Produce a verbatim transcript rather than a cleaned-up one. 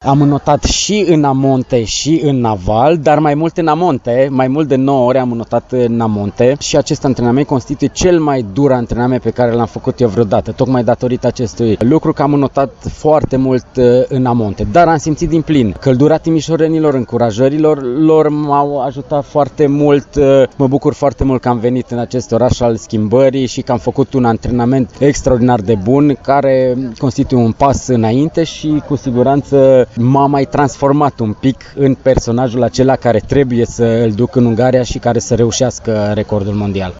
Am notat și în amonte și în naval, dar mai mult în amonte, mai mult de nouă ore am notat în amonte și acest antrenament constituie cel mai dur antrenament pe care l-am făcut eu vreodată, tocmai datorită acestui lucru că am notat foarte mult în amonte, dar am simțit din plin căldura timișorenilor, încurajărilor lor m-au ajutat foarte mult, mă bucur foarte mult că am venit în acest oraș al schimbării și că am făcut un antrenament extraordinar de bun care constituie un pas înainte și cu siguranță m-a mai transformat un pic în personajul acela care trebuie să îl duc în Ungaria și care să reușească recordul mondial.